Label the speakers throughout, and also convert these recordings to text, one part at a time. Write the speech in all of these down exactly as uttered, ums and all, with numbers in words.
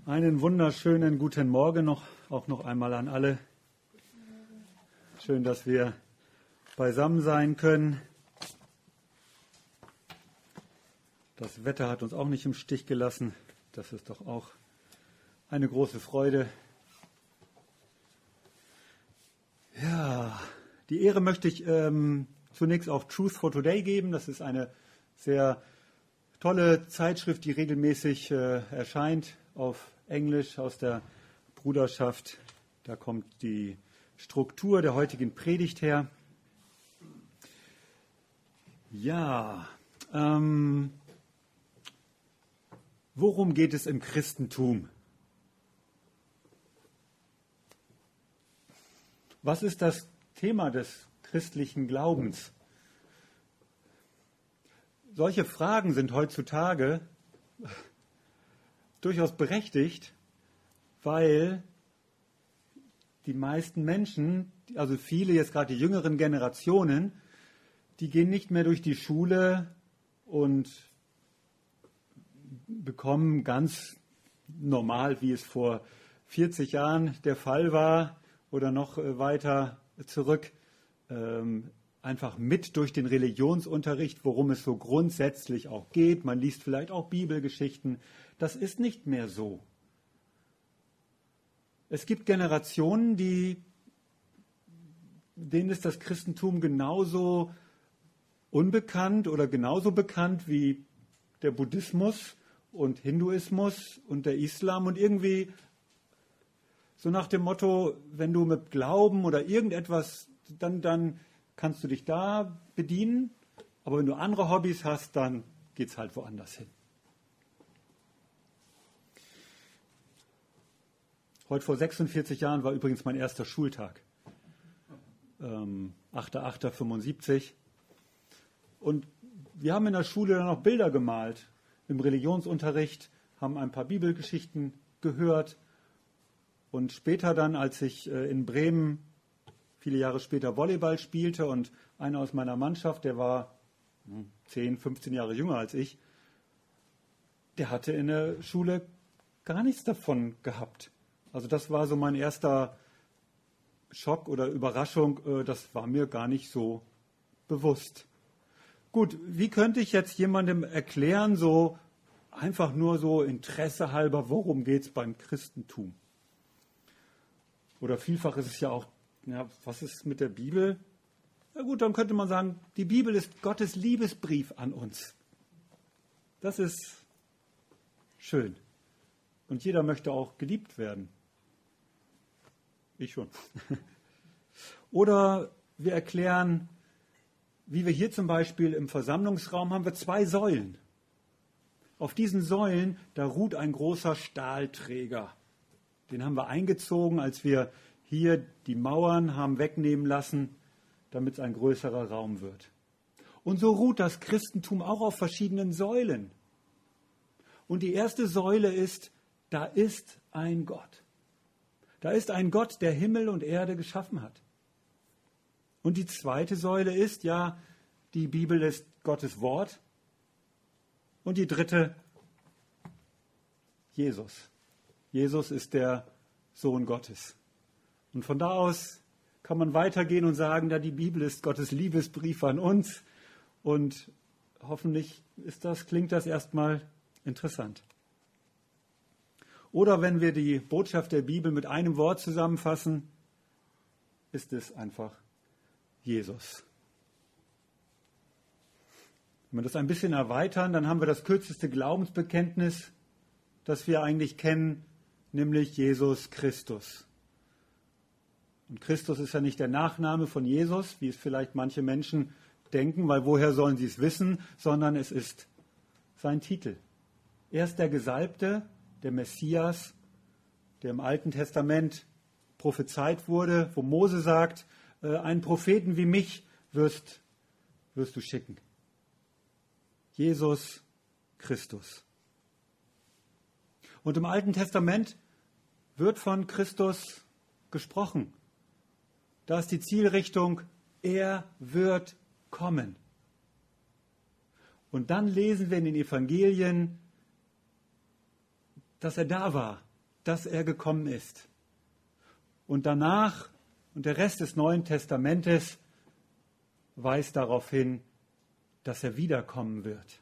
Speaker 1: Einen wunderschönen guten Morgen noch, auch noch einmal an alle. Schön, dass wir beisammen sein können. Das Wetter hat uns auch nicht im Stich gelassen. Das ist doch auch eine große Freude. Ja, die Ehre möchte ich ähm, zunächst auch Truth for Today geben. Das ist eine sehr tolle Zeitschrift, die regelmäßig äh, erscheint auf Englisch aus der Bruderschaft. Da kommt die Struktur der heutigen Predigt her. Ja, ähm, worum geht es im Christentum? Was ist das Thema des christlichen Glaubens? Solche Fragen sind heutzutage durchaus berechtigt, weil die meisten Menschen, also viele, jetzt gerade die jüngeren Generationen, die gehen nicht mehr durch die Schule und bekommen ganz normal, wie es vor vierzig Jahren der Fall war oder noch weiter zurück, ähm, einfach mit durch den Religionsunterricht, worum es so grundsätzlich auch geht. Man liest vielleicht auch Bibelgeschichten. Das ist nicht mehr so. Es gibt Generationen, die, denen ist das Christentum genauso unbekannt oder genauso bekannt wie der Buddhismus und Hinduismus und der Islam. Und irgendwie so nach dem Motto, wenn du mit Glauben oder irgendetwas, dann, dann kannst du dich da bedienen, aber wenn du andere Hobbys hast, dann geht es halt woanders hin. Heute vor sechsundvierzig Jahren war übrigens mein erster Schultag, ähm, achter achter fünfundsiebzig. Und wir haben in der Schule dann noch Bilder gemalt, im Religionsunterricht, haben ein paar Bibelgeschichten gehört. Und später dann, als ich äh, in Bremen viele Jahre später Volleyball spielte und einer aus meiner Mannschaft, der war zehn, fünfzehn Jahre jünger als ich, der hatte in der Schule gar nichts davon gehabt. Also das war so mein erster Schock oder Überraschung, das war mir gar nicht so bewusst. Gut, wie könnte ich jetzt jemandem erklären, so einfach nur so Interesse halber, worum geht es beim Christentum? Oder vielfach ist es ja auch, ja, was ist mit der Bibel? Na gut, dann könnte man sagen, die Bibel ist Gottes Liebesbrief an uns. Das ist schön. Und jeder möchte auch geliebt werden. Ich schon. Oder wir erklären, wie wir hier zum Beispiel im Versammlungsraum haben wir zwei Säulen. Auf diesen Säulen, da ruht ein großer Stahlträger. Den haben wir eingezogen, als wir hier die Mauern haben wegnehmen lassen, damit es ein größerer Raum wird. Und so ruht das Christentum auch auf verschiedenen Säulen. Und die erste Säule ist, da ist ein Gott. Da ist ein Gott, der Himmel und Erde geschaffen hat. Und die zweite Säule ist, ja, die Bibel ist Gottes Wort. Und die dritte, Jesus. Jesus ist der Sohn Gottes. Und von da aus kann man weitergehen und sagen, da die Bibel ist Gottes Liebesbrief an uns. Und hoffentlich ist das, klingt das erstmal interessant. Oder wenn wir die Botschaft der Bibel mit einem Wort zusammenfassen, ist es einfach Jesus. Wenn wir das ein bisschen erweitern, dann haben wir das kürzeste Glaubensbekenntnis, das wir eigentlich kennen, nämlich Jesus Christus. Und Christus ist ja nicht der Nachname von Jesus, wie es vielleicht manche Menschen denken, weil woher sollen sie es wissen, sondern es ist sein Titel. Er ist der Gesalbte, der Messias, der im Alten Testament prophezeit wurde, wo Mose sagt, einen Propheten wie mich wirst, wirst du schicken. Jesus Christus. Und im Alten Testament wird von Christus gesprochen. Da ist die Zielrichtung, er wird kommen. Und dann lesen wir in den Evangelien, dass er da war, dass er gekommen ist. Und danach, und der Rest des Neuen Testamentes weist darauf hin, dass er wiederkommen wird.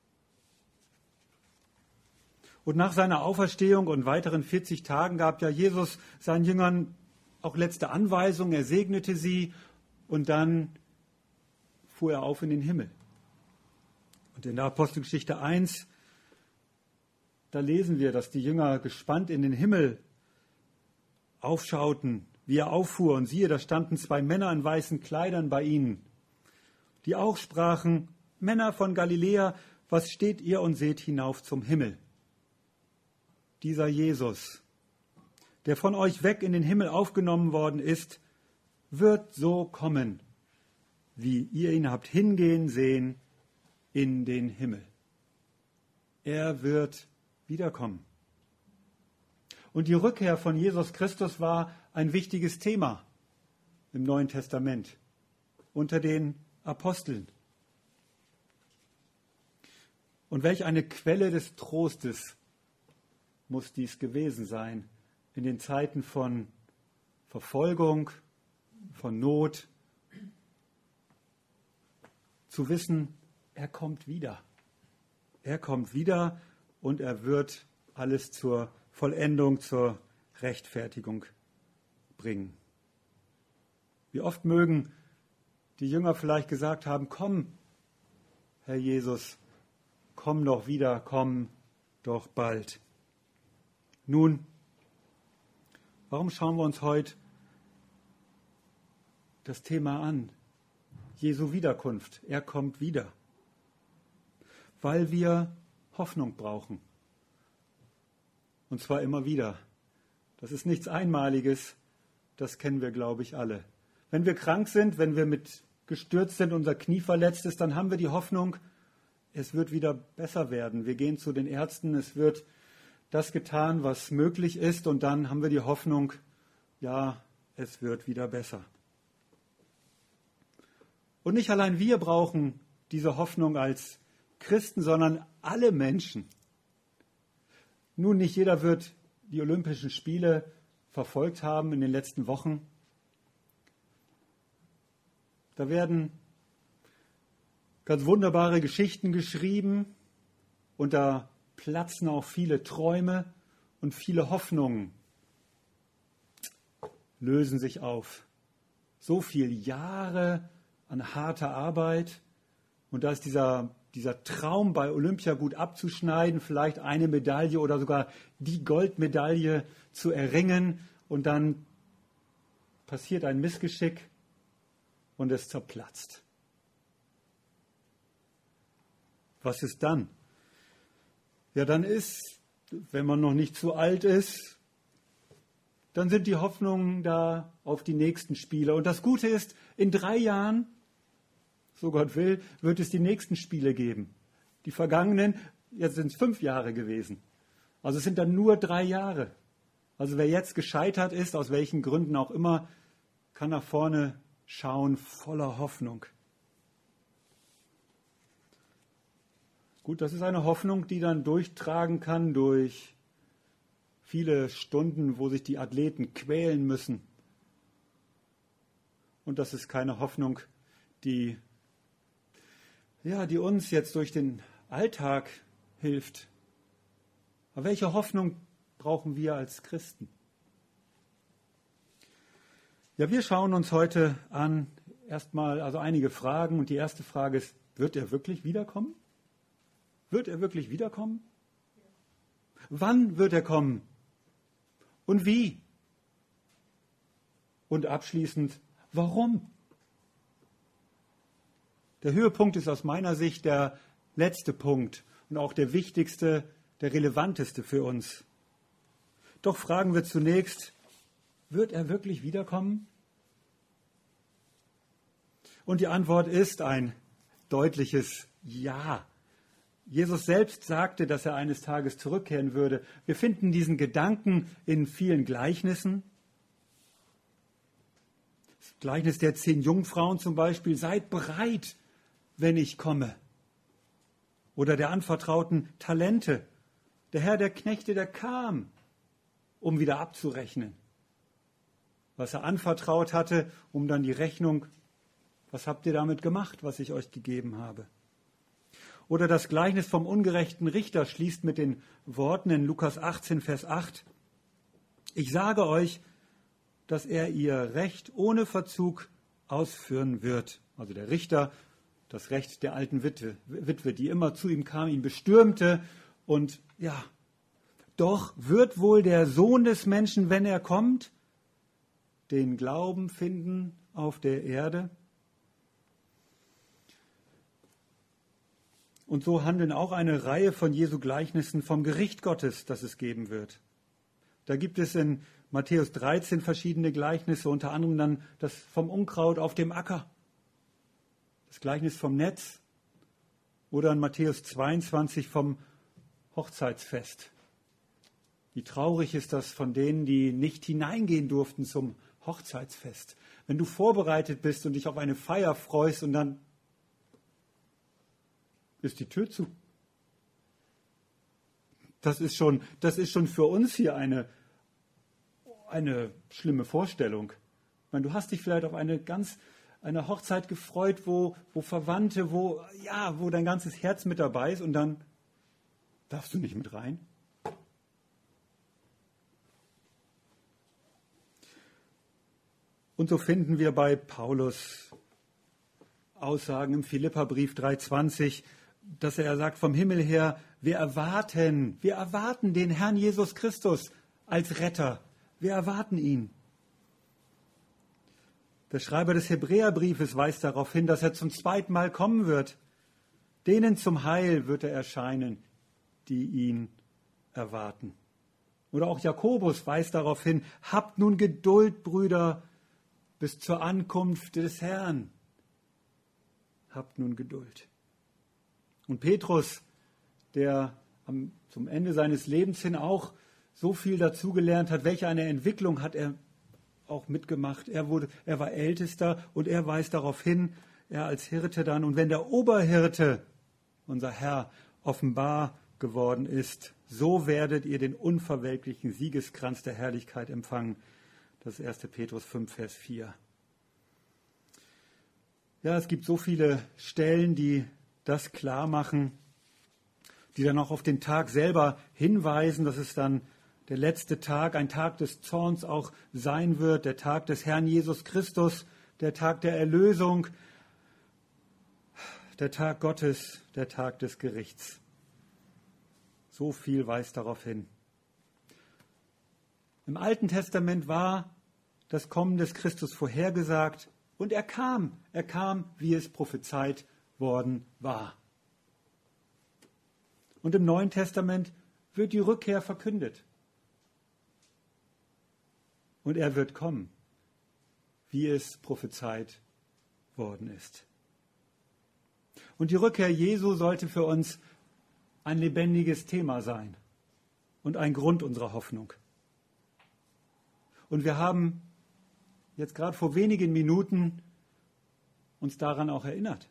Speaker 1: Und nach seiner Auferstehung und weiteren vierzig Tagen gab ja Jesus seinen Jüngern auch letzte Anweisungen. Er segnete sie und dann fuhr er auf in den Himmel. Und in der Apostelgeschichte eins, da lesen wir, dass die Jünger gespannt in den Himmel aufschauten, wie er auffuhr. Und siehe, da standen zwei Männer in weißen Kleidern bei ihnen, die auch sprachen: Männer von Galiläa, was steht ihr und seht hinauf zum Himmel? Dieser Jesus, der von euch weg in den Himmel aufgenommen worden ist, wird so kommen, wie ihr ihn habt hingehen sehen in den Himmel. Er wird wiederkommen. Und die Rückkehr von Jesus Christus war ein wichtiges Thema im Neuen Testament unter den Aposteln. Und welch eine Quelle des Trostes muss dies gewesen sein in den Zeiten von Verfolgung, von Not, zu wissen, er kommt wieder. Er kommt wieder und er wird alles zur Vollendung, zur Rechtfertigung bringen. Wie oft mögen die Jünger vielleicht gesagt haben: Komm, Herr Jesus, komm doch wieder, komm doch bald. Nun, warum schauen wir uns heute das Thema an? Jesu Wiederkunft. Er kommt wieder. Weil wir Hoffnung brauchen. Und zwar immer wieder. Das ist nichts Einmaliges. Das kennen wir, glaube ich, alle. Wenn wir krank sind, wenn wir mit gestürzt sind, unser Knie verletzt ist, dann haben wir die Hoffnung, es wird wieder besser werden. Wir gehen zu den Ärzten, es wird das getan, was möglich ist, und dann haben wir die Hoffnung, ja, es wird wieder besser. Und nicht allein wir brauchen diese Hoffnung als Christen, sondern alle Menschen. Nun, nicht jeder wird die Olympischen Spiele verfolgt haben in den letzten Wochen. Da werden ganz wunderbare Geschichten geschrieben und da platzen auch viele Träume und viele Hoffnungen lösen sich auf. So viele Jahre an harter Arbeit, und da ist dieser, dieser Traum, bei Olympia gut abzuschneiden, vielleicht eine Medaille oder sogar die Goldmedaille zu erringen, und dann passiert ein Missgeschick und es zerplatzt. Was ist dann? Ja, dann ist, wenn man noch nicht zu alt ist, dann sind die Hoffnungen da auf die nächsten Spiele. Und das Gute ist, in drei Jahren, so Gott will, wird es die nächsten Spiele geben. Die vergangenen, jetzt sind es fünf Jahre gewesen. Also es sind dann nur drei Jahre. Also wer jetzt gescheitert ist, aus welchen Gründen auch immer, kann nach vorne schauen, voller Hoffnung. Gut, das ist eine Hoffnung, die dann durchtragen kann durch viele Stunden, wo sich die Athleten quälen müssen. Und das ist keine Hoffnung, die, ja, die uns jetzt durch den Alltag hilft. Aber welche Hoffnung brauchen wir als Christen? Ja, wir schauen uns heute an erstmal also einige Fragen, und die erste Frage ist: Wird er wirklich wiederkommen? Wird er wirklich wiederkommen? Wann wird er kommen? Und wie? Und abschließend, warum? Der Höhepunkt ist aus meiner Sicht der letzte Punkt und auch der wichtigste, der relevanteste für uns. Doch fragen wir zunächst: Wird er wirklich wiederkommen? Und die Antwort ist ein deutliches Ja. Jesus selbst sagte, dass er eines Tages zurückkehren würde. Wir finden diesen Gedanken in vielen Gleichnissen. Das Gleichnis der zehn Jungfrauen zum Beispiel: Seid bereit, wenn ich komme. Oder der anvertrauten Talente: Der Herr der Knechte, der kam um wieder abzurechnen. Was er anvertraut hatte, um dann die Rechnung, was habt ihr damit gemacht, was ich euch gegeben habe? Oder das Gleichnis vom ungerechten Richter schließt mit den Worten in Lukas achtzehn, Vers acht. Ich sage euch, dass er ihr Recht ohne Verzug ausführen wird. Also der Richter, das Recht der alten Witwe, Witwe, die immer zu ihm kam, ihn bestürmte. Und ja, doch wird wohl der Sohn des Menschen, wenn er kommt, den Glauben finden auf der Erde? Und so handeln auch eine Reihe von Jesu Gleichnissen vom Gericht Gottes, das es geben wird. Da gibt es in Matthäus dreizehn verschiedene Gleichnisse, unter anderem dann das vom Unkraut auf dem Acker, das Gleichnis vom Netz oder in Matthäus zweiundzwanzig vom Hochzeitsfest. Wie traurig ist das von denen, die nicht hineingehen durften zum Hochzeitsfest. Wenn du vorbereitet bist und dich auf eine Feier freust und dann ist die Tür zu. Das ist schon, das ist schon für uns hier eine, eine schlimme Vorstellung. Ich meine, du hast dich vielleicht auf eine ganz eine Hochzeit gefreut, wo, wo Verwandte, wo, ja, wo dein ganzes Herz mit dabei ist und dann darfst du nicht mit rein. Und so finden wir bei Paulus Aussagen im Philipperbrief drei zwanzig, dass er sagt, vom Himmel her, wir erwarten, wir erwarten den Herrn Jesus Christus als Retter. Wir erwarten ihn. Der Schreiber des Hebräerbriefes weist darauf hin, dass er zum zweiten Mal kommen wird. Denen zum Heil wird er erscheinen, die ihn erwarten. Oder auch Jakobus weist darauf hin, habt nun Geduld, Brüder, bis zur Ankunft des Herrn. Habt nun Geduld. Und Petrus, der am, zum Ende seines Lebens hin auch so viel dazugelernt hat, welche eine Entwicklung hat er auch mitgemacht. Er wurde, er war Ältester und er weist darauf hin, er als Hirte dann. Und wenn der Oberhirte, unser Herr, offenbar geworden ist, so werdet ihr den unverwelklichen Siegeskranz der Herrlichkeit empfangen. Das ist erster Petrus fünf, Vers vier. Ja, es gibt so viele Stellen, die das klar machen, die dann auch auf den Tag selber hinweisen, dass es dann der letzte Tag, ein Tag des Zorns auch sein wird, der Tag des Herrn Jesus Christus, der Tag der Erlösung, der Tag Gottes, der Tag des Gerichts. So viel weist darauf hin. Im Alten Testament war das Kommen des Christus vorhergesagt und er kam, er kam, wie es prophezeit worden war. Und im Neuen Testament wird die Rückkehr verkündet. Und er wird kommen, wie es prophezeit worden ist. Und die Rückkehr Jesu sollte für uns ein lebendiges Thema sein und ein Grund unserer Hoffnung. Und wir haben jetzt gerade vor wenigen Minuten uns daran auch erinnert.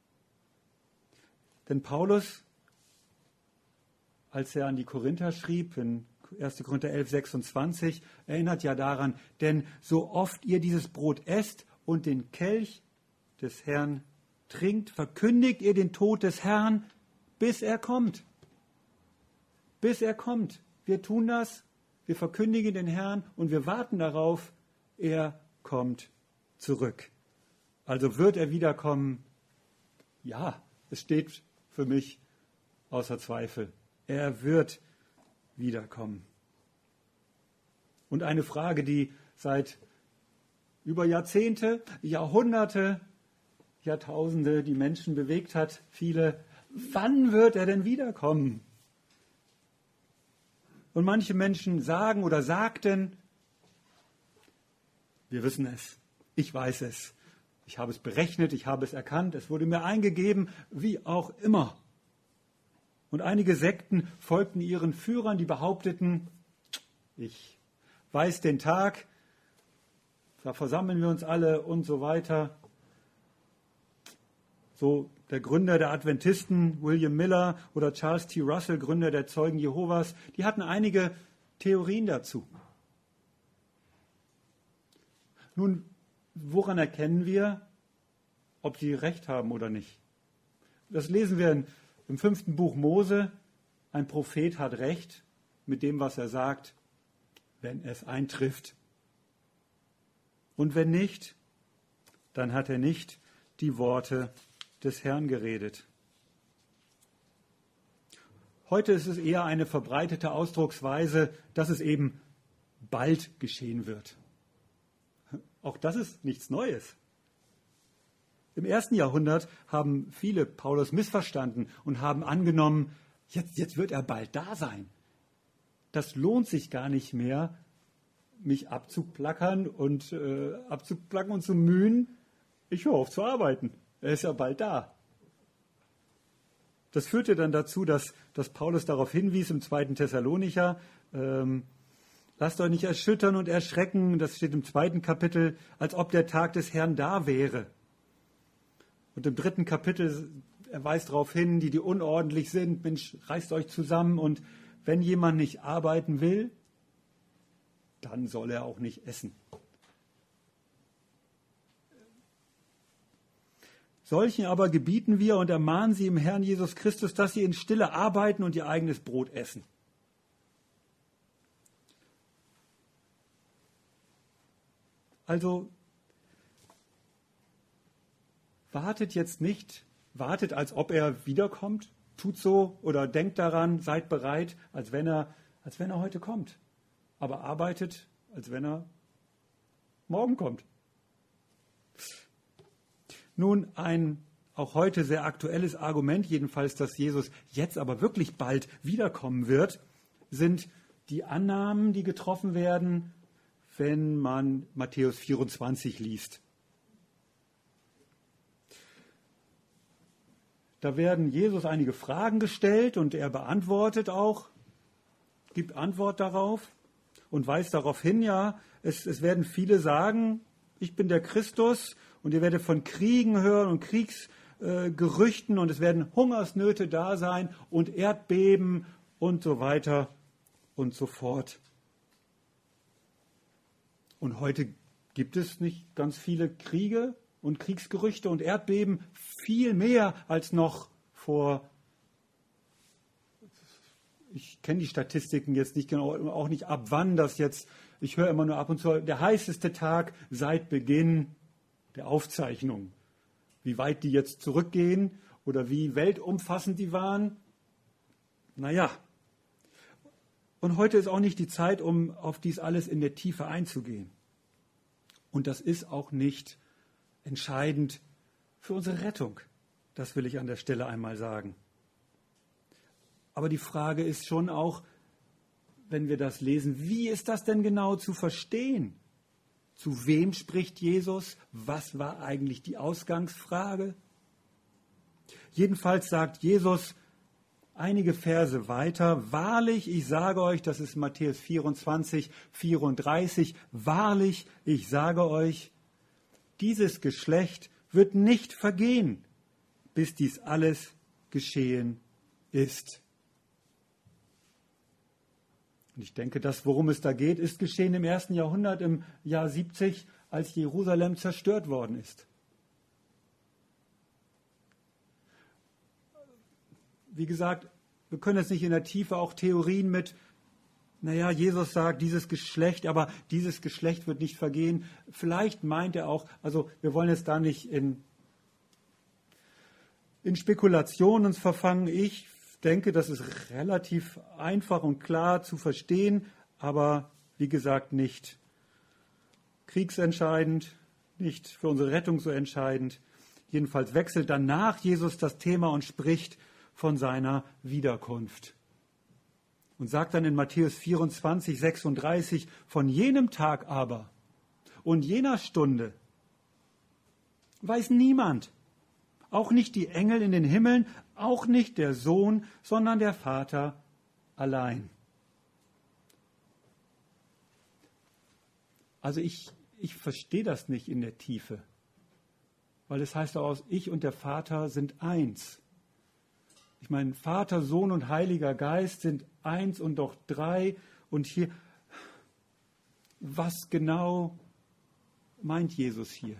Speaker 1: Denn Paulus, als er an die Korinther schrieb, in erster Korinther elf, sechsundzwanzig, erinnert ja daran, denn so oft ihr dieses Brot esst und den Kelch des Herrn trinkt, verkündigt ihr den Tod des Herrn, bis er kommt. Bis er kommt. Wir tun das, wir verkündigen den Herrn und wir warten darauf, er kommt zurück. Also wird er wiederkommen? Ja, es steht für mich außer Zweifel. Er wird wiederkommen. Und eine Frage, die seit über Jahrzehnte, Jahrhunderte, Jahrtausende die Menschen bewegt hat, viele, wann wird er denn wiederkommen? Und manche Menschen sagen oder sagten, wir wissen es, ich weiß es, ich habe es berechnet, ich habe es erkannt, es wurde mir eingegeben, wie auch immer. Und einige Sekten folgten ihren Führern, die behaupteten, ich weiß den Tag, da versammeln wir uns alle und so weiter. So der Gründer der Adventisten, William Miller, oder Charles T. Russell, Gründer der Zeugen Jehovas, die hatten einige Theorien dazu. Nun, woran erkennen wir, ob sie recht haben oder nicht? Das lesen wir im fünften Buch Mose. Ein Prophet hat recht mit dem, was er sagt, wenn es eintrifft. Und wenn nicht, dann hat er nicht die Worte des Herrn geredet. Heute ist es eher eine verbreitete Ausdrucksweise, dass es eben bald geschehen wird. Auch das ist nichts Neues. Im ersten Jahrhundert haben viele Paulus missverstanden und haben angenommen, jetzt, jetzt wird er bald da sein. Das lohnt sich gar nicht mehr, mich abzuplackern und äh, abzuplacken und zu mühen. Ich höre auf zu arbeiten. Er ist ja bald da. Das führte dann dazu, dass, dass Paulus darauf hinwies im zweiten Thessalonicher, ähm, lasst euch nicht erschüttern und erschrecken, das steht im zweiten Kapitel, als ob der Tag des Herrn da wäre. Und im dritten Kapitel, er weist darauf hin, die, die unordentlich sind, Mensch, reißt euch zusammen und wenn jemand nicht arbeiten will, dann soll er auch nicht essen. Solchen aber gebieten wir und ermahnen sie im Herrn Jesus Christus, dass sie in Stille arbeiten und ihr eigenes Brot essen. Also wartet jetzt nicht, wartet, als ob er wiederkommt, tut so oder denkt daran, seid bereit, als wenn er, als wenn er heute kommt. Aber arbeitet, als wenn er morgen kommt. Nun, ein auch heute sehr aktuelles Argument, jedenfalls, dass Jesus jetzt aber wirklich bald wiederkommen wird, sind die Annahmen, die getroffen werden, wenn man Matthäus vierundzwanzig liest. Da werden Jesus einige Fragen gestellt und er beantwortet auch, gibt Antwort darauf und weist darauf hin, ja, es, es werden viele sagen, ich bin der Christus und ihr werdet von Kriegen hören und Kriegsgerüchten äh, und es werden Hungersnöte da sein und Erdbeben und so weiter und so fort. Und heute gibt es nicht ganz viele Kriege und Kriegsgerüchte und Erdbeben, viel mehr als noch vor, ich kenne die Statistiken jetzt nicht genau, auch nicht ab wann das jetzt, ich höre immer nur ab und zu, der heißeste Tag seit Beginn der Aufzeichnung. Wie weit die jetzt zurückgehen oder wie weltumfassend die waren, naja. Und heute ist auch nicht die Zeit, um auf dies alles in der Tiefe einzugehen. Und das ist auch nicht entscheidend für unsere Rettung. Das will ich an der Stelle einmal sagen. Aber die Frage ist schon auch, wenn wir das lesen, wie ist das denn genau zu verstehen? Zu wem spricht Jesus? Was war eigentlich die Ausgangsfrage? Jedenfalls sagt Jesus einige Verse weiter, wahrlich, ich sage euch, das ist Matthäus vierundzwanzig, vierunddreißig, wahrlich, ich sage euch, dieses Geschlecht wird nicht vergehen, bis dies alles geschehen ist. Und ich denke, das, worum es da geht, ist geschehen im ersten Jahrhundert, im Jahr siebzig, als Jerusalem zerstört worden ist. Wie gesagt, wir können jetzt nicht in der Tiefe auch Theorien mit, naja, Jesus sagt, dieses Geschlecht, aber dieses Geschlecht wird nicht vergehen. Vielleicht meint er auch, also wir wollen jetzt da nicht in, in Spekulationen uns verfangen. Ich denke, das ist relativ einfach und klar zu verstehen, aber wie gesagt nicht kriegsentscheidend, nicht für unsere Rettung so entscheidend. Jedenfalls wechselt danach Jesus das Thema und spricht von seiner Wiederkunft. Und sagt dann in Matthäus vierundzwanzig, sechsunddreißig, von jenem Tag aber und jener Stunde weiß niemand, auch nicht die Engel in den Himmeln, auch nicht der Sohn, sondern der Vater allein. Also ich, ich verstehe das nicht in der Tiefe, weil es heißt daraus, ich und der Vater sind eins. Ich meine, Vater, Sohn und Heiliger Geist sind eins und doch drei und hier. Was genau meint Jesus hier?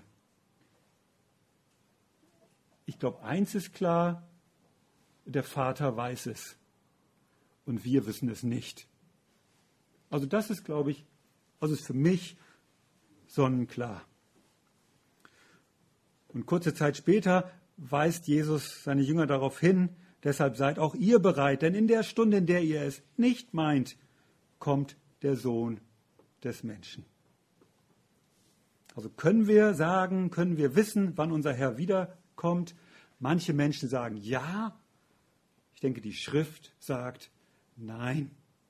Speaker 1: Ich glaube, eins ist klar, der Vater weiß es und wir wissen es nicht. Also das ist, glaube ich, also ist für mich sonnenklar. Und kurze Zeit später weist Jesus seine Jünger darauf hin, deshalb seid auch ihr bereit, denn in der Stunde, in der ihr es nicht meint, kommt der Sohn des Menschen. Also können wir sagen, können wir wissen, wann unser Herr wiederkommt? Manche Menschen sagen ja. Ich denke, die Schrift sagt nein.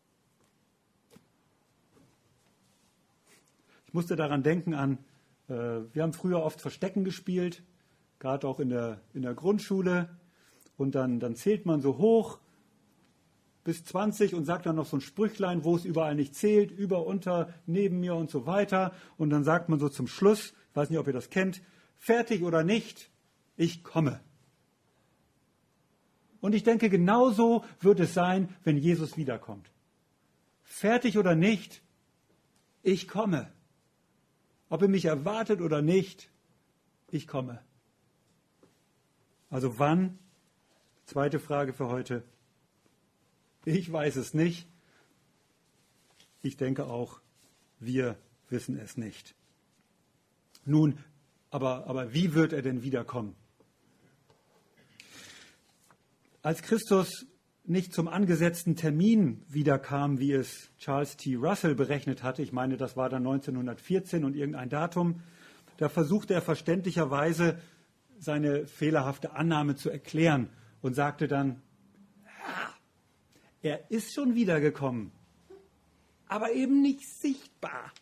Speaker 1: Ich musste daran denken an, äh, wir haben früher oft Verstecken gespielt, gerade auch in der, in der Grundschule. Und dann, dann zählt man so hoch bis zwanzig und sagt dann noch so ein Sprüchlein, wo es überall nicht zählt, über, unter, neben mir und so weiter. Und dann sagt man so zum Schluss, ich weiß nicht, ob ihr das kennt, fertig oder nicht, ich komme. Und ich denke, genauso wird es sein, wenn Jesus wiederkommt. Fertig oder nicht, ich komme. Ob ihr mich erwartet oder nicht, ich komme. Also wann? Zweite Frage für heute. Ich weiß es nicht. Ich denke auch, wir wissen es nicht. Nun, aber, aber wie wird er denn wiederkommen? Als Christus nicht zum angesetzten Termin wiederkam, wie es Charles T. Russell berechnet hatte, ich meine, das war dann neunzehnhundertvierzehn und irgendein Datum, da versuchte er verständlicherweise seine fehlerhafte Annahme zu erklären und sagte dann, er ist schon wiedergekommen, aber eben nicht sichtbar.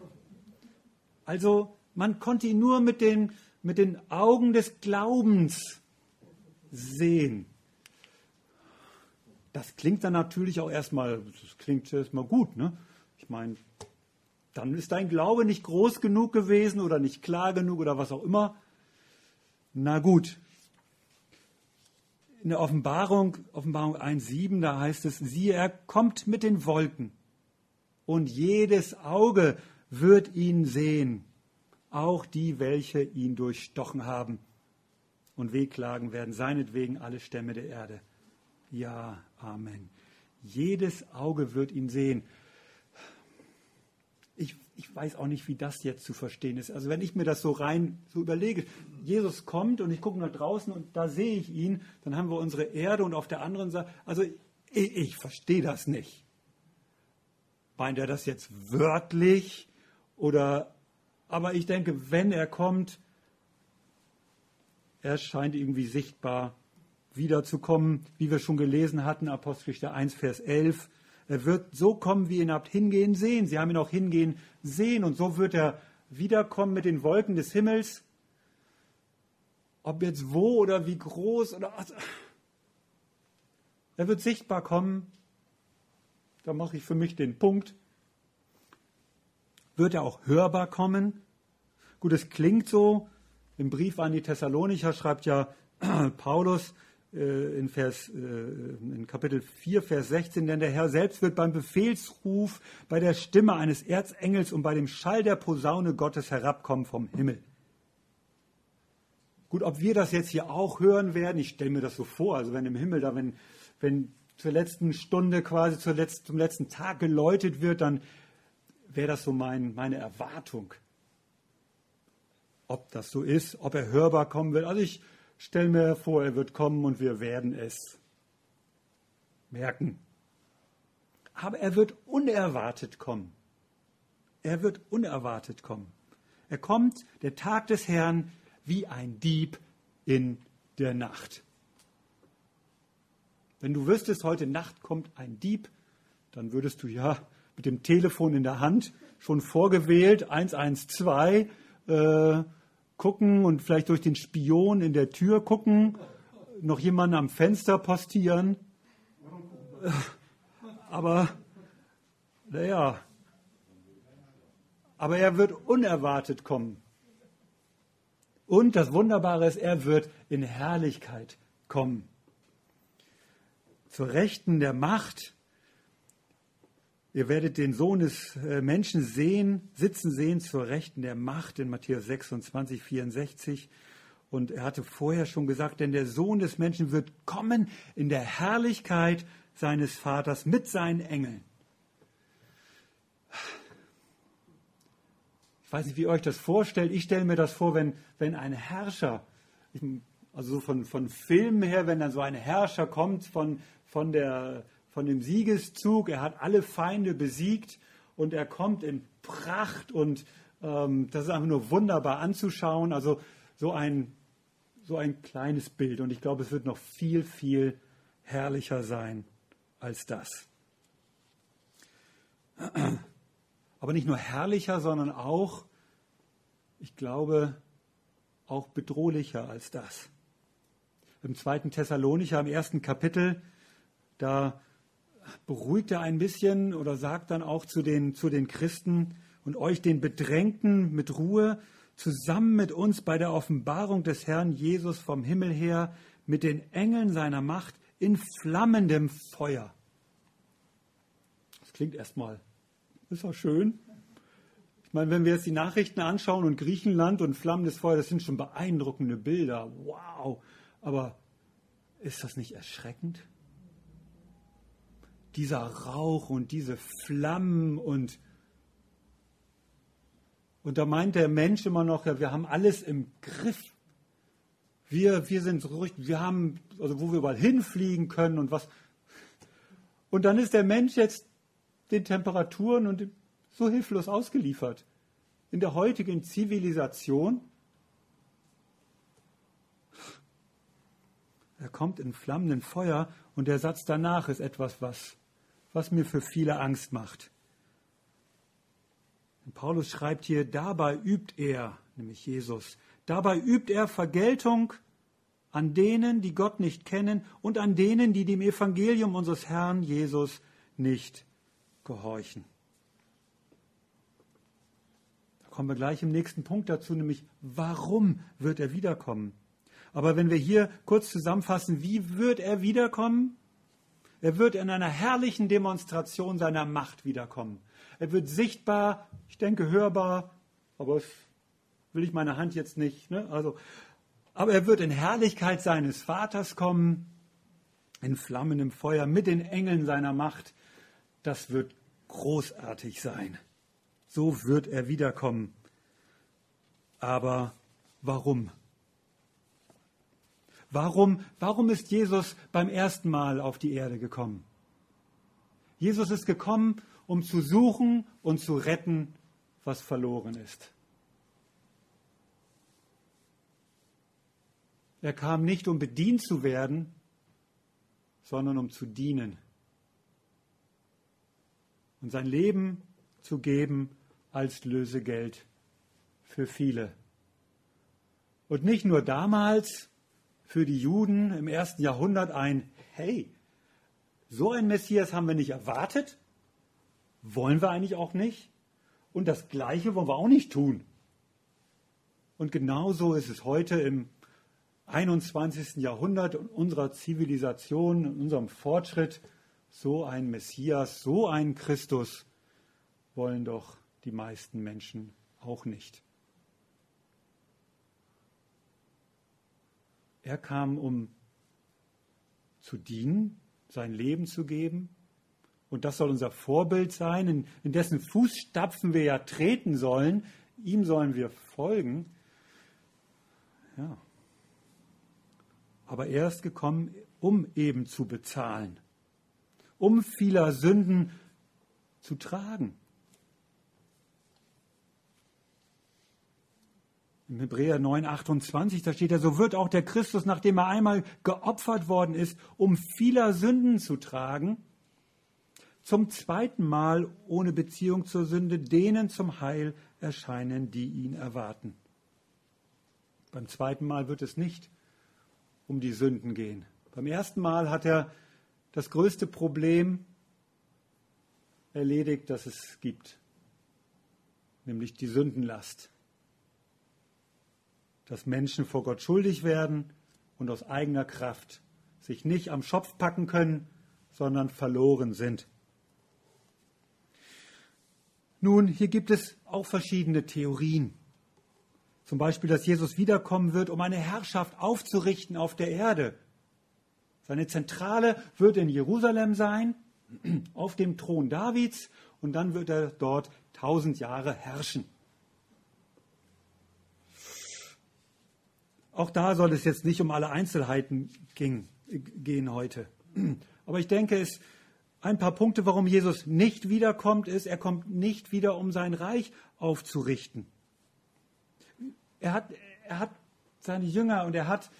Speaker 1: Also man konnte ihn nur mit den, mit den Augen des Glaubens sehen. Das klingt dann natürlich auch erstmal, das klingt erstmal gut, ne? Ich meine, dann ist dein Glaube nicht groß genug gewesen oder nicht klar genug oder was auch immer. Na gut. In der Offenbarung, Offenbarung eins sieben, da heißt es, siehe, er kommt mit den Wolken und jedes Auge wird ihn sehen, auch die, welche ihn durchstochen haben und wehklagen werden, seinetwegen alle Stämme der Erde. Ja, Amen. Jedes Auge wird ihn sehen. Ich, ich weiß auch nicht, wie das jetzt zu verstehen ist. Also wenn ich mir das so rein so überlege, Jesus kommt und ich gucke nach draußen und da sehe ich ihn, dann haben wir unsere Erde und auf der anderen Seite, also ich, ich verstehe das nicht. Meint er das jetzt wörtlich oder, aber ich denke, wenn er kommt, er scheint irgendwie sichtbar wiederzukommen, wie wir schon gelesen hatten, Apostelgeschichte eins, Vers elf. Er wird so kommen, wie ihr ihn habt hingehen sehen. Sie haben ihn auch hingehen sehen und so wird er wiederkommen mit den Wolken des Himmels. Ob jetzt wo oder wie groß oder also, er wird sichtbar kommen. Da mache ich für mich den Punkt. Wird er auch hörbar kommen? Gut, es klingt so. Im Brief an die Thessalonicher schreibt ja Paulus, In, Vers, in Kapitel vier, Vers sechzehn, denn der Herr selbst wird beim Befehlsruf, bei der Stimme eines Erzengels und bei dem Schall der Posaune Gottes herabkommen vom Himmel. Gut, ob wir das jetzt hier auch hören werden, ich stelle mir das so vor, also wenn im Himmel da, wenn, wenn zur letzten Stunde quasi zur letzten, zum letzten Tag geläutet wird, dann wäre das so mein, meine Erwartung. Ob das so ist, ob er hörbar kommen will, also ich stell mir vor, er wird kommen und wir werden es merken. Aber er wird unerwartet kommen. Er wird unerwartet kommen. Er kommt, der Tag des Herrn, wie ein Dieb in der Nacht. Wenn du wüsstest, heute Nacht kommt ein Dieb, dann würdest du ja mit dem Telefon in der Hand schon vorgewählt, eins eins zwei, äh, gucken und vielleicht durch den Spion in der Tür gucken, noch jemanden am Fenster postieren. Aber, naja, aber er wird unerwartet kommen. Und das Wunderbare ist, er wird in Herrlichkeit kommen. Zur Rechten der Macht. Ihr werdet den Sohn des Menschen sehen, sitzen sehen zur Rechten der Macht in Matthäus sechsundzwanzig, vierundsechzig. Und er hatte vorher schon gesagt, denn der Sohn des Menschen wird kommen in der Herrlichkeit seines Vaters mit seinen Engeln. Ich weiß nicht, wie ihr euch das vorstellt. Ich stelle mir das vor, wenn, wenn ein Herrscher, also so von, von Filmen her, wenn dann so ein Herrscher kommt von, von, der, von dem Siegeszug, er hat alle Feinde besiegt und er kommt in Pracht und ähm, das ist einfach nur wunderbar anzuschauen. Also so ein, so ein kleines Bild und ich glaube, es wird noch viel, viel herrlicher sein als das. Aber nicht nur herrlicher, sondern auch, ich glaube, auch bedrohlicher als das. Im zweiten Thessalonicher, im ersten Kapitel, da beruhigt er ein bisschen oder sagt dann auch zu den, zu den Christen und euch den Bedrängten mit Ruhe, zusammen mit uns bei der Offenbarung des Herrn Jesus vom Himmel her, mit den Engeln seiner Macht in flammendem Feuer. Das klingt erstmal, ist doch schön. Ich meine, wenn wir jetzt die Nachrichten anschauen und Griechenland und flammendes Feuer, das sind schon beeindruckende Bilder. Wow. Aber ist das nicht erschreckend? Dieser Rauch und diese Flammen und und da meint der Mensch immer noch, ja, wir haben alles im Griff. Wir, wir sind so richtig, wir haben, also wo wir überall hinfliegen können und was. Und dann ist der Mensch jetzt den Temperaturen und so hilflos ausgeliefert. In der heutigen Zivilisation. Er kommt in flammenden Feuer und der Satz danach ist etwas, was, was mir für viele Angst macht. Und Paulus schreibt hier, dabei übt er, nämlich Jesus, dabei übt er Vergeltung an denen, die Gott nicht kennen und an denen, die dem Evangelium unseres Herrn Jesus nicht gehorchen. Da kommen wir gleich im nächsten Punkt dazu, nämlich warum wird er wiederkommen? Aber wenn wir hier kurz zusammenfassen, wie wird er wiederkommen? Er wird in einer herrlichen Demonstration seiner Macht wiederkommen. Er wird sichtbar, ich denke hörbar, aber das will ich meine Hand jetzt nicht. Ne? Also, aber er wird in Herrlichkeit seines Vaters kommen, in flammendem Feuer, mit den Engeln seiner Macht. Das wird großartig sein. So wird er wiederkommen. Aber warum? Warum, warum ist Jesus beim ersten Mal auf die Erde gekommen? Jesus ist gekommen, um zu suchen und zu retten, was verloren ist. Er kam nicht, um bedient zu werden, sondern um zu dienen und sein Leben zu geben als Lösegeld für viele. Und nicht nur damals, für die Juden im ersten Jahrhundert ein, hey, so ein Messias haben wir nicht erwartet, wollen wir eigentlich auch nicht und das Gleiche wollen wir auch nicht tun. Und genauso ist es heute im einundzwanzigsten Jahrhundert in unserer Zivilisation, in unserem Fortschritt, so ein Messias, so ein Christus wollen doch die meisten Menschen auch nicht. Er kam, um zu dienen, sein Leben zu geben. Und das soll unser Vorbild sein, in, in dessen Fußstapfen wir ja treten sollen. Ihm sollen wir folgen. Ja. Aber er ist gekommen, um eben zu bezahlen, um vieler Sünden zu tragen. Im Hebräer neun, achtundzwanzig, da steht ja, so wird auch der Christus, nachdem er einmal geopfert worden ist, um vieler Sünden zu tragen, zum zweiten Mal ohne Beziehung zur Sünde denen zum Heil erscheinen, die ihn erwarten. Beim zweiten Mal wird es nicht um die Sünden gehen. Beim ersten Mal hat er das größte Problem erledigt, das es gibt, nämlich die Sündenlast. Dass Menschen vor Gott schuldig werden und aus eigener Kraft sich nicht am Schopf packen können, sondern verloren sind. Nun, hier gibt es auch verschiedene Theorien. Zum Beispiel, dass Jesus wiederkommen wird, um eine Herrschaft aufzurichten auf der Erde. Seine Zentrale wird in Jerusalem sein, auf dem Thron Davids, und dann wird er dort tausend Jahre herrschen. Auch da soll es jetzt nicht um alle Einzelheiten ging, gehen heute. Aber ich denke, es ein paar Punkte, warum Jesus nicht wiederkommt, ist, er kommt nicht wieder, um sein Reich aufzurichten. Er hat, er hat seine Jünger und er hat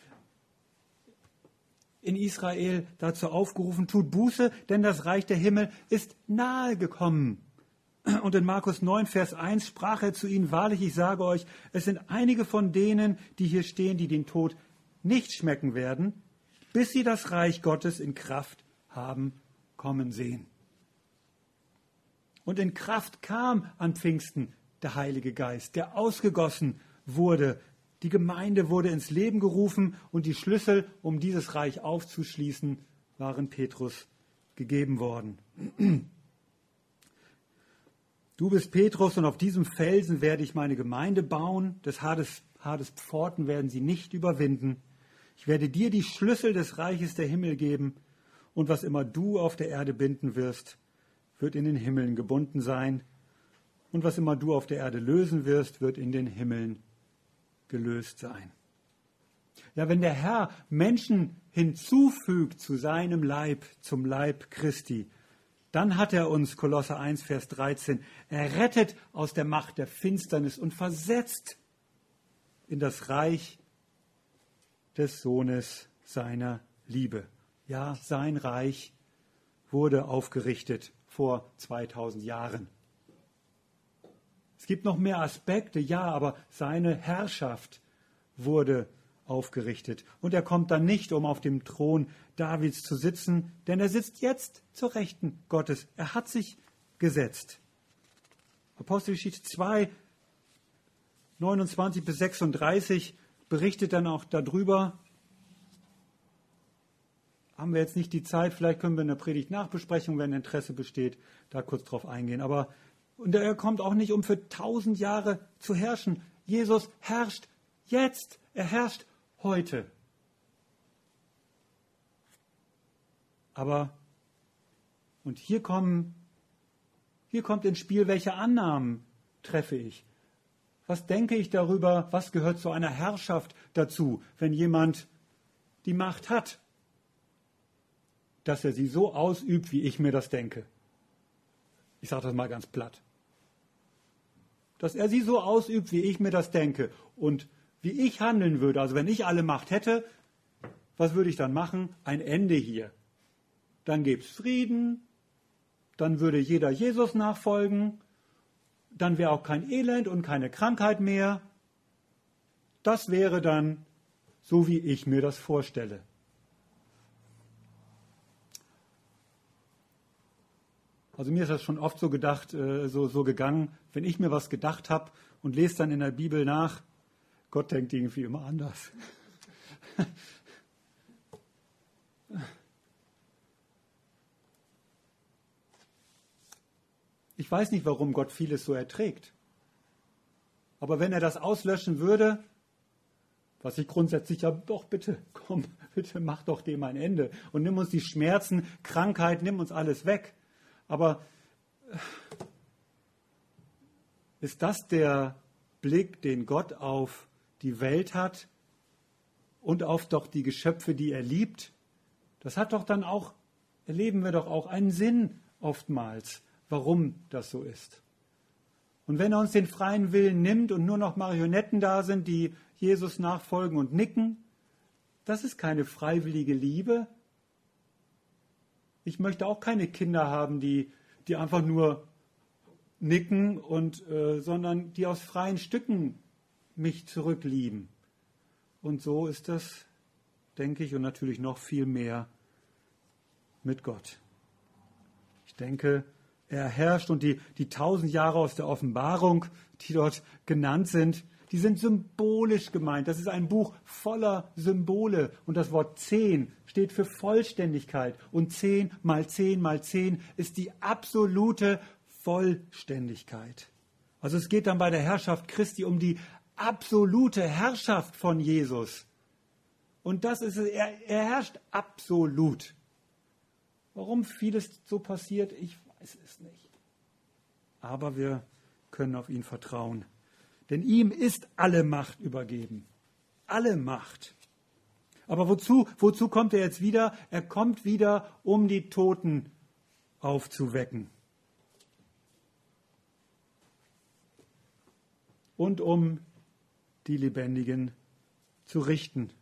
Speaker 1: in Israel dazu aufgerufen, tut Buße, denn das Reich der Himmel ist nahe gekommen. Und in Markus neun, Vers eins sprach er zu ihnen, wahrlich, ich sage euch, es sind einige von denen, die hier stehen, die den Tod nicht schmecken werden, bis sie das Reich Gottes in Kraft haben kommen sehen. Und in Kraft kam an Pfingsten der Heilige Geist, der ausgegossen wurde. Die Gemeinde wurde ins Leben gerufen und die Schlüssel, um dieses Reich aufzuschließen, waren Petrus gegeben worden. Du bist Petrus und auf diesem Felsen werde ich meine Gemeinde bauen. Des Hades, Hades Pforten werden sie nicht überwinden. Ich werde dir die Schlüssel des Reiches der Himmel geben und was immer du auf der Erde binden wirst, wird in den Himmeln gebunden sein. Und was immer du auf der Erde lösen wirst, wird in den Himmeln gelöst sein. Ja, wenn der Herr Menschen hinzufügt zu seinem Leib, zum Leib Christi, dann hat er uns, Kolosser eins, Vers dreizehn, errettet aus der Macht der Finsternis und versetzt in das Reich des Sohnes seiner Liebe. Ja, sein Reich wurde aufgerichtet vor zweitausend Jahren. Es gibt noch mehr Aspekte, ja, aber seine Herrschaft wurde aufgerichtet. Und er kommt dann nicht, um auf dem Thron Davids zu sitzen, denn er sitzt jetzt zur Rechten Gottes. Er hat sich gesetzt. Apostelgeschichte zwei, neunundzwanzig bis sechsunddreißig berichtet dann auch darüber. Haben wir jetzt nicht die Zeit, vielleicht können wir in der Predigt-Nachbesprechung, wenn Interesse besteht, da kurz drauf eingehen. Aber und er kommt auch nicht, um für tausend Jahre zu herrschen. Jesus herrscht jetzt. Er herrscht heute. Aber, und hier kommen, hier kommt ins Spiel, welche Annahmen treffe ich? Was denke ich darüber? Was gehört zu einer Herrschaft dazu, wenn jemand die Macht hat, dass er sie so ausübt, wie ich mir das denke? Ich sage das mal ganz platt. Dass er sie so ausübt, wie ich mir das denke und wie ich handeln würde. Also wenn ich alle Macht hätte, was würde ich dann machen? Ein Ende hier. Dann gäbe es Frieden, dann würde jeder Jesus nachfolgen, dann wäre auch kein Elend und keine Krankheit mehr. Das wäre dann so, wie ich mir das vorstelle. Also mir ist das schon oft so gedacht, so, so gegangen, wenn ich mir was gedacht habe und lese dann in der Bibel nach, Gott denkt irgendwie immer anders. Ich weiß nicht, warum Gott vieles so erträgt. Aber wenn er das auslöschen würde, was ich grundsätzlich ja, doch bitte, komm, bitte mach doch dem ein Ende und nimm uns die Schmerzen, Krankheit, nimm uns alles weg. Aber ist das der Blick, den Gott auf die Welt hat und auf doch die Geschöpfe, die er liebt? Das hat doch dann auch, erleben wir doch auch einen Sinn oftmals, warum das so ist. Und wenn er uns den freien Willen nimmt und nur noch Marionetten da sind, die Jesus nachfolgen und nicken, das ist keine freiwillige Liebe. Ich möchte auch keine Kinder haben, die, die einfach nur nicken, und, äh, sondern die aus freien Stücken mich zurücklieben. Und so ist das, denke ich, und natürlich noch viel mehr mit Gott. Ich denke, er herrscht, und die, die tausend Jahre aus der Offenbarung, die dort genannt sind, die sind symbolisch gemeint. Das ist ein Buch voller Symbole. Und das Wort zehn steht für Vollständigkeit. Und zehn mal zehn mal zehn ist die absolute Vollständigkeit. Also es geht dann bei der Herrschaft Christi um die absolute Herrschaft von Jesus. Und das ist es, er, er herrscht absolut. Warum vieles so passiert, ich weiß es nicht. Aber wir können auf ihn vertrauen. Denn ihm ist alle Macht übergeben. Alle Macht. Aber wozu, wozu kommt er jetzt wieder? Er kommt wieder, um die Toten aufzuwecken. Und um die Lebendigen zu richten.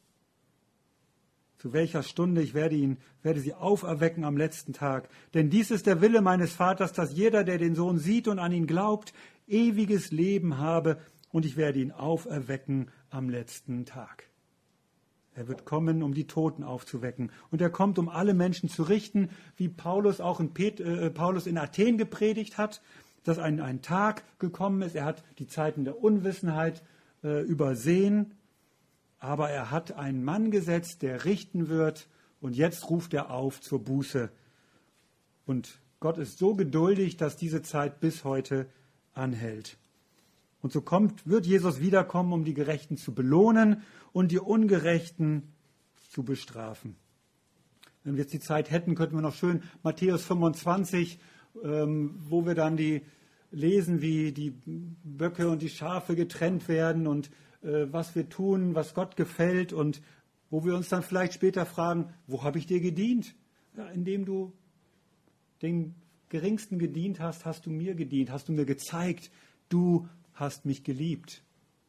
Speaker 1: Zu welcher Stunde? Ich werde ihn, werde sie auferwecken am letzten Tag. Denn dies ist der Wille meines Vaters, dass jeder, der den Sohn sieht und an ihn glaubt, ewiges Leben habe, und ich werde ihn auferwecken am letzten Tag. Er wird kommen, um die Toten aufzuwecken. Und er kommt, um alle Menschen zu richten, wie Paulus auch in, Pet, äh, Paulus in Athen gepredigt hat, dass ein, ein Tag gekommen ist. Er hat die Zeiten der Unwissenheit äh, übersehen. Aber er hat einen Mann gesetzt, der richten wird. Und jetzt ruft er auf zur Buße. Und Gott ist so geduldig, dass diese Zeit bis heute anhält. Und so kommt, wird Jesus wiederkommen, um die Gerechten zu belohnen und die Ungerechten zu bestrafen. Wenn wir jetzt die Zeit hätten, könnten wir noch schön Matthäus fünfundzwanzig, ähm, wo wir dann die lesen, wie die Böcke und die Schafe getrennt werden und äh, was wir tun, was Gott gefällt, und wo wir uns dann vielleicht später fragen, wo habe ich dir gedient? Ja, indem du den Geringsten gedient hast, hast du mir gedient, hast du mir gezeigt, du hast mich geliebt.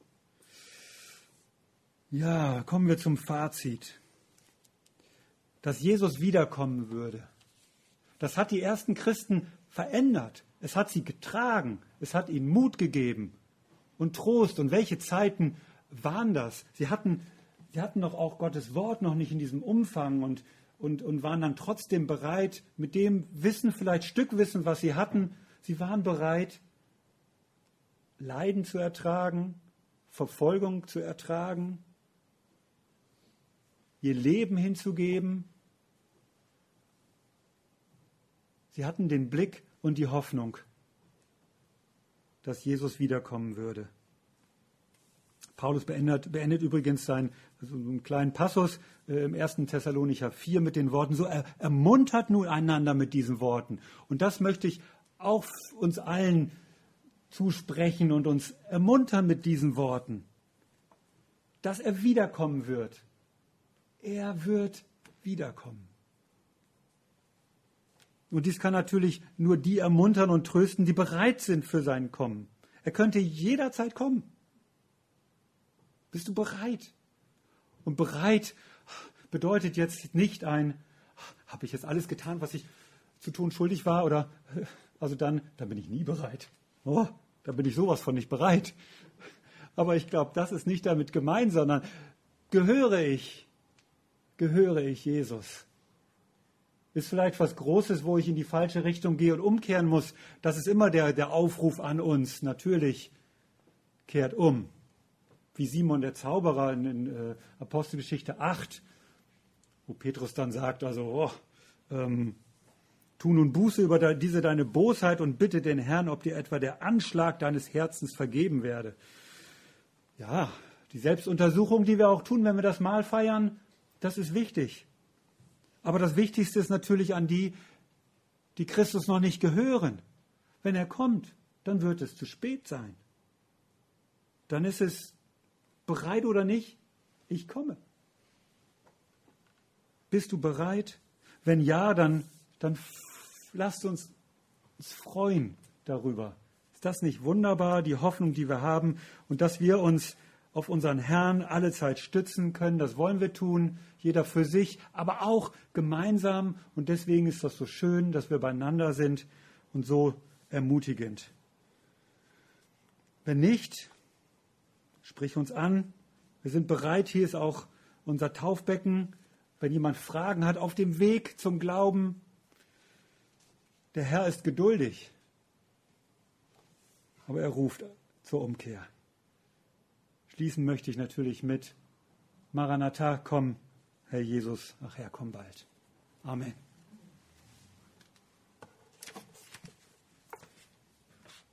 Speaker 1: Ja, kommen wir zum Fazit. Dass Jesus wiederkommen würde, das hat die ersten Christen verändert. Es hat sie getragen. Es hat ihnen Mut gegeben und Trost. Und welche Zeiten waren das? Sie hatten, sie hatten doch auch Gottes Wort noch nicht in diesem Umfang und, und, und waren dann trotzdem bereit, mit dem Wissen, vielleicht Stückwissen, was sie hatten, sie waren bereit, Leiden zu ertragen, Verfolgung zu ertragen, ihr Leben hinzugeben. Sie hatten den Blick und die Hoffnung, dass Jesus wiederkommen würde. Paulus beendet, beendet übrigens seinen, also einen kleinen Passus äh, im ersten Thessalonicher vier mit den Worten, so er, ermuntert nun einander mit diesen Worten. Und das möchte ich auch uns allen zusprechen und uns ermuntern mit diesen Worten, dass er wiederkommen wird. Er wird wiederkommen. Und dies kann natürlich nur die ermuntern und trösten, die bereit sind für sein Kommen. Er könnte jederzeit kommen. Bist du bereit? Und bereit bedeutet jetzt nicht ein, habe ich jetzt alles getan, was ich zu tun schuldig war, oder also dann, dann bin ich nie bereit. Oh, da bin ich sowas von nicht bereit. Aber ich glaube, das ist nicht damit gemeint, sondern gehöre ich, gehöre ich Jesus. Ist vielleicht was Großes, wo ich in die falsche Richtung gehe und umkehren muss. Das ist immer der, der Aufruf an uns. Natürlich, kehrt um. Wie Simon der Zauberer in, in äh, Apostelgeschichte acht, wo Petrus dann sagt, also, oh, ähm, tu nun Buße über diese deine Bosheit und bitte den Herrn, ob dir etwa der Anschlag deines Herzens vergeben werde. Ja, die Selbstuntersuchung, die wir auch tun, wenn wir das Mahl feiern, das ist wichtig. Aber das Wichtigste ist natürlich an die, die Christus noch nicht gehören. Wenn er kommt, dann wird es zu spät sein. Dann ist es bereit oder nicht, ich komme. Bist du bereit? Wenn ja, dann, dann lasst uns, uns freuen darüber. Ist das nicht wunderbar, die Hoffnung, die wir haben, und dass wir uns auf unseren Herrn allezeit stützen können? Das wollen wir tun, jeder für sich, aber auch gemeinsam. Und deswegen ist das so schön, dass wir beieinander sind und so ermutigend. Wenn nicht, sprich uns an. Wir sind bereit. Hier ist auch unser Taufbecken. Wenn jemand Fragen hat auf dem Weg zum Glauben, der Herr ist geduldig. Aber er ruft zur Umkehr. Schließen möchte ich natürlich mit Maranatha, komm, Herr Jesus, ach Herr, komm bald. Amen.